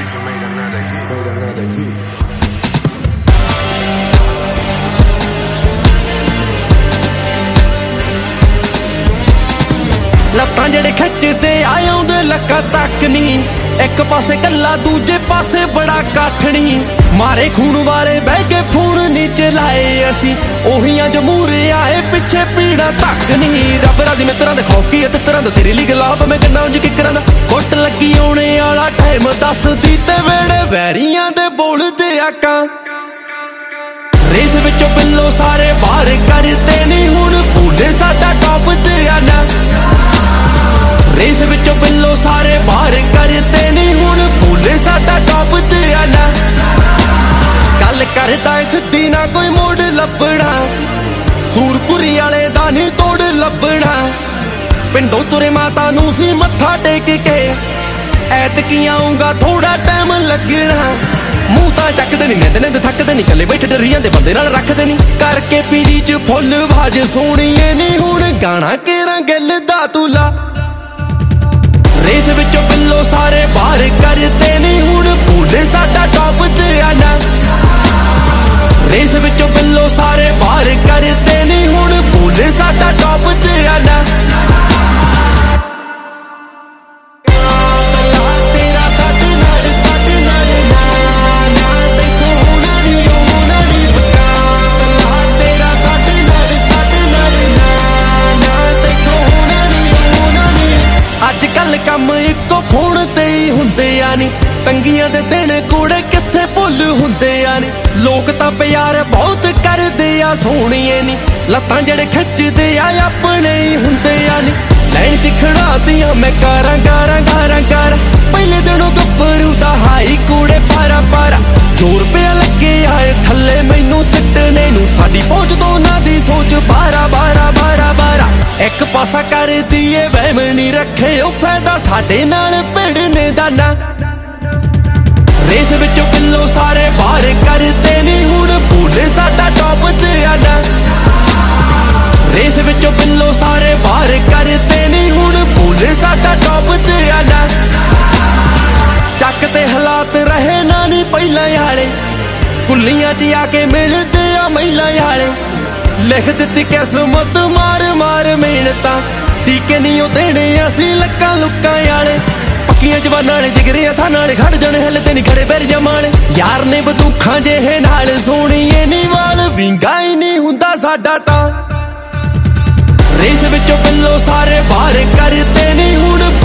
Weezy made another hit. ਲੱਤਾਂ ਜਿਹੜੇ ਖਿੱਚਦੇ ਆਉਂਦੇ ਲੱਕਾਂ ਤੱਕ ਨਹੀਂ, ਇੱਕ ਪਾਸੇ ਕੱਲਾ ਦੂਜੇ ਪਾਸੇ ਬੜਾ ਕਾਠਣੀ। ਮਾਰੇ ਖੂਨ ਵਾਲੇ ਬਹਿ ਕੇ ਫੋਨ ਨੀ ਚਲਾਏ ਅਸੀਂ, ਉਹੀ ਜਮੂਰੇ ਆਏ ਪਿੱਛੇ ਪੀੜਾ ਤੱਕ ਨਹੀਂ। ਰੱਬ ਰਾਜ਼ੀ ਮਿੱਤਰਾਂ ਦੇ ਖੌਫ ਕੀ ਤਿੱਤਰਾਂ ਦਾ, ਤੇਰੇ ਲਈ ਗੁਲਾਬ ਮੈਂ ਕਿੰਨਾ ਉਂਝ ਕਿਕਰਾਂ ਦਾ। ਕੁੱਟ ਲੱਗੀ ਆਉਣੇ ਵਾਲਾ ਟਾਈਮ ਦੱਸਦੀ ਤੇ ਵੇੜੇ ਵੈਰੀਆਂ ਦੇ ਬੋਲਦੇ ਆਕਾਂ। ਰੇਸ ਵਿੱਚੋਂ ਬਿੱਲੋ ਸਾਰੇ ਬਾਹਰ ਕਰਦੇ ਨਹੀਂ, ਹੁਣ ਭੁੱਲੇ ਸਾਡਾ ਟੌਪ ਤੇ ਆ ਨਾ। ਰੇਸ ਵਿੱਚੋਂ ਬਿੱਲੋ ਸਾਰੇ ਬਾਹਰ ਕਰਦੇ ਨਹੀਂ, ਹੁਣ ਭੁੱਲੇ ਸਾਡਾ ਟੌਪ ਤੇ ਆ ਨਾ। ਗੱਲ ਕਰਦਾ ਸਿੱਧੀ ਨਾ ਕੋਈ ਮੋੜ ਲੱਭਣਾ, ਸੂਰਪੁਰੀ ਵਾਲੇ ਦਾ ਨੀ ਤੋੜ ਲੱਭਣਾ। ਪਿੰਡੋਂ ਤੁਰੇ ਮਾਤਾ ਨੂੰ ਸੀ ਮੱਥਾ ਟੇਕ ਕੇ, ਐਤਕੀ ਆਊਂਗਾ ਥੋੜਾ ਟਾਈਮ ਲੱਗਣਾ। ਮੂੰਹ ਤਾਂ ਚੱਕਦੇ ਨੀ, ਨਿੰਦ ਨਿੰਦ ਥੱਕਦੇ ਨੀ, ਕੱਲੇ ਬੈਠੇ ਡਰੀ ਜਾਂਦੇ ਬੰਦੇ ਨਾਲ ਰੱਖਦੇ ਨੀ। ਕਰਕੇ ਪੀੜੀ ਚ ਫੁੱਲ ਬਾਜ ਸੋਹਣੀਏ ਨੀ, ਹੁਣ ਗਾਣਾ ਕੇਰਾਂ ਗਿੱਲ ਦਾ ਤੁਲਾ। ਰੇਸ ਵਿੱਚੋਂ ਬਿੱਲੋ ਸਾਰੇ ਬਾਹਰ ਕਰਦੇ ਨਹੀਂ, ਹੁਣ ਭੁੱਲੇ ਸਾਡਾ ਟੌਪ ਤੇ ਆ ਨਾ। ਰੇਸ ਵਿੱਚੋਂ ਬਿੱਲੋ ਸਾਰੇ ਬਾਹਰ ਕਰਦੇ ਨਹੀਂ, ਹੁਣ ਭੁੱਲੇ ਸਾਡਾ ਟੌਪ ਤੇ ਆ ਨਾ। ਅੱਜ ਕੱਲ ਕੰਮ ਇੱਕੋ ਫੋਨ ਤੇ ਹੀ ਹੁੰਦੇ ਆ ਨੀ, ਤੰਗੀਆਂ ਦੇ ਦਿਨ ਕੋੜੇ ਕਿੱਥੇ ਭੁੱਲ ਹੁੰਦੇ ਆ ਨੀ। ਲੋਕ ਤਾਂ ਪਿਆਰ ਬਹੁਤ ਕਰਦੇ ਆ ਸੋਹਣੀਏ ਨੀ, ਲੱਤਾਂ ਜਿਹੜੇ ਖਿੱਚਦੇ ਆ ਆਪਣੇ ਹੀ ਹੁੰਦੇ ਆ ਨੀ। ਲਾਈਨ ਚ ਖੜਾਦੀਆਂ ਮੈਂ ਕਾਰਾਂ ਕਾਰਾਂ ਕਾਰਾਂ ਕਾਰ, ਪਹਿਲੇ ਦਿਨੋਂ ਗੱਭਰੂ ਦਾ ਹਾਈ ਕੋੜੇ ਪਾਰਾ ਪਾਰਾ। ਜ਼ੋਰ ਪਿਆ ਲੱਗੇ ਆਏ ਥੱਲੇ ਮੈਨੂੰ ਸਿੱਟਣੇ ਨੂੰ, ਸਾਡੀ ਪਹੁੰਚ ਤੋਂ ਨਾ ਦੀ ਸੋਚ 12 ਇੱਕ ਪਾਸਾ ਕਰਦੀ ਏ ਵਹਿਮ ਨੀ ਰੱਖੇ ਉਹ ਫਾਇਦਾ, ਸਾਡੇ ਨਾਲ ਭਿੜਨੇ ਦਾ ਨਾ। ਰੇਸ ਵਿੱਚੋਂ ਬਿੱਲੋ ਸਾਰੇ ਬਾਹਰ ਕਰਦੇ ਨਹੀਂ, ਹੁਣ ਭੁੱਲੇ ਸਾਡਾ ਟੌਪ ਤੇ ਆ ਨਾ। ਰੇਸ ਵਿੱਚੋਂ ਬਿੱਲੋ ਸਾਰੇ ਬਾਹਰ ਕਰਦੇ ਨਹੀਂ, ਹੁਣ ਭੁੱਲੇ ਸਾਡਾ ਟੌਪ ਤੇ ਆ ਨਾ। ਚੱਕ ਤੇ ਹਾਲਾਤ ਰਹੇ ਨਾ ਨੀ ਪਹਿਲਾਂ ਵਾਲੇ, ਕੁੱਲੀਆਂ ਚ ਆ ਕੇ ਮਿਲਦੇ ਆ ਮਹਿਲਾਂ ਵਾਲੇ। ਲਿਖ ਦਿੱਤੀ ਕਿਸਮਤ ਮਾਰ ਮਾਰ ਮਿਹਨਤਾਂ, ਟੀਕੇ ਨਹੀਂ ਉਹ ਦੇਣੇ ਅਸੀਂ ਲੱਕਾਂ ਲੁੱਕਾਂ ਵਾਲੇ। ਪੱਕੀਆਂ ਜਵਾਨਾਂ ਨੇ ਜਿਗਰੇ ਅਸਾਂ ਨਾਲ ਖੜ ਜਾਣੇ, ਹਿੱਲਦੇ ਨਹੀਂ ਖੜੇ ਪੈਰ ਜਮਾਲੇ। ਯਾਰ ਨੇ ਬੰਦੂਖਾਂ ਜਿਹੇ ਨਾਲ ਸੋਹਣੀਏ ਨੀ ਵਾਲ, ਵਿੰਗਾ ਹੀ ਨਹੀਂ ਹੁੰਦਾ ਸਾਡਾ ਤਾਂ। ਰੇਸ ਵਿੱਚੋਂ ਬਿੱਲੋ ਸਾਰੇ ਬਾਹਰ ਕਰਦੇ ਨਹੀਂ, ਹੁਣ